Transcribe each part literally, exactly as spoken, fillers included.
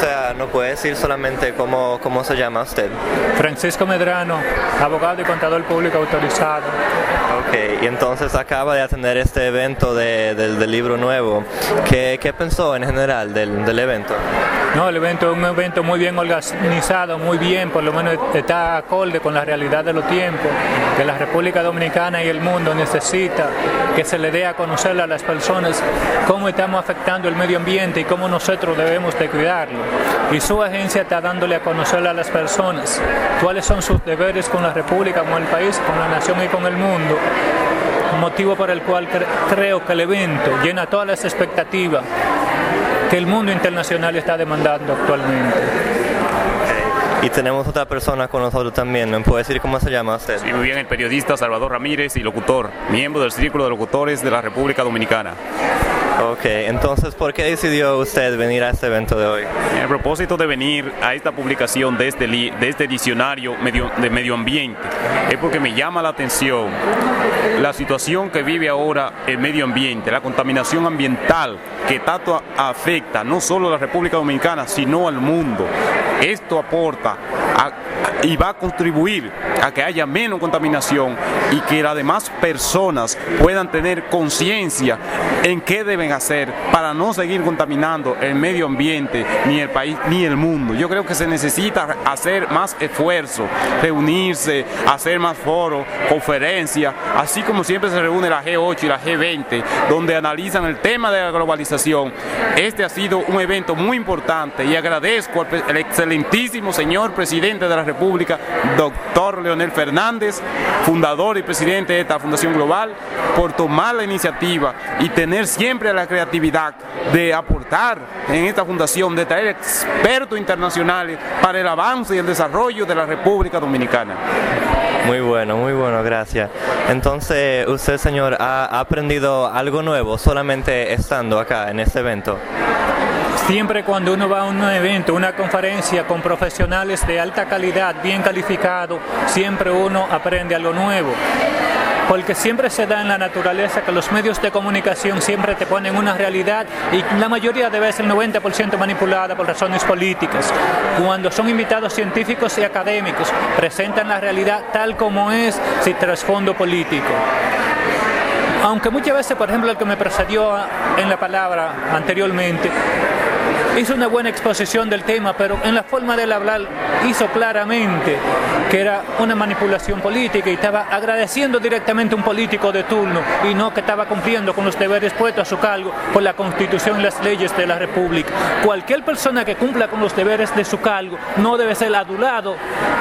sea, ¿no puede decir solamente cómo, cómo se llama usted? Francisco Medrano, abogado y contador público autorizado. Ok, y entonces acaba de atender este evento de, del, del libro nuevo. ¿Qué, qué pensó en general del, del evento? No, el evento es un evento muy bien organizado, muy bien, por lo menos está acorde con la realidad de los tiempos, que la República Dominicana y el mundo necesita que se le dé a conocer a las personas cómo estamos afectando el medio ambiente y cómo nosotros debemos de cuidarlo. Y su agencia está dándole a conocer a las personas cuáles son sus deberes con la República, con el país, con la nación y con el mundo. Motivo por el cual cre creo que el evento llena todas las expectativas que el mundo internacional está demandando actualmente. Okay. Y tenemos otra persona con nosotros también, ¿me puede decir cómo se llama usted? Sí, muy bien, el periodista Salvador Ramírez y locutor, miembro del Círculo de Locutores de la República Dominicana. Ok, entonces, ¿por qué decidió usted venir a este evento de hoy? El propósito de venir a esta publicación de este, li de este diccionario medio de medio ambiente es porque me llama la atención la situación que vive ahora el medio ambiente, la contaminación ambiental que tanto afecta no solo a la República Dominicana, sino al mundo. Esto aporta a, y va a contribuir a que haya menos contaminación y que las demás personas puedan tener conciencia en qué deben hacer para no seguir contaminando el medio ambiente, ni el país, ni el mundo. Yo creo que se necesita hacer más esfuerzo, reunirse, hacer más foros, conferencias, así como siempre se reúne la G ocho y la G veinte, donde analizan el tema de la globalización. Este ha sido un evento muy importante y agradezco al excelentísimo señor presidente de la República, doctor Leonel Fernández, fundador y presidente de esta Fundación Global, por tomar la iniciativa y tener siempre la creatividad de aportar en esta fundación, de traer expertos internacionales para el avance y el desarrollo de la República Dominicana. Muy bueno, muy bueno, gracias. Entonces, usted, señor, ¿ha aprendido algo nuevo solamente estando acá en este evento? Siempre cuando uno va a un evento, una conferencia con profesionales de alta calidad, bien calificados, siempre uno aprende algo nuevo. Porque siempre se da en la naturaleza que los medios de comunicación siempre te ponen una realidad y la mayoría de veces, el noventa por ciento manipulada por razones políticas. Cuando son invitados científicos y académicos, presentan la realidad tal como es, sin trasfondo político. Aunque muchas veces, por ejemplo, el que me precedió en la palabra anteriormente, hizo una buena exposición del tema, pero en la forma de hablar hizo claramente que era una manipulación política y estaba agradeciendo directamente a un político de turno y no que estaba cumpliendo con los deberes puestos a su cargo por la Constitución y las leyes de la República. Cualquier persona que cumpla con los deberes de su cargo no debe ser adulado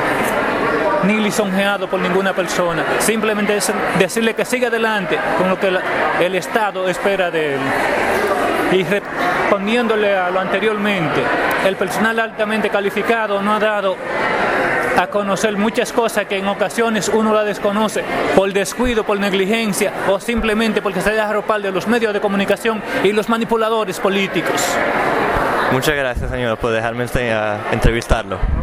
ni lisonjeado por ninguna persona, simplemente es decirle que siga adelante con lo que la, el Estado espera de él. Y respondiéndole a lo anteriormente, el personal altamente calificado no ha dado a conocer muchas cosas que en ocasiones uno la desconoce por descuido, por negligencia o simplemente porque se deja arropar de los medios de comunicación y los manipuladores políticos. Muchas gracias, señor, por dejarme entrevistarlo.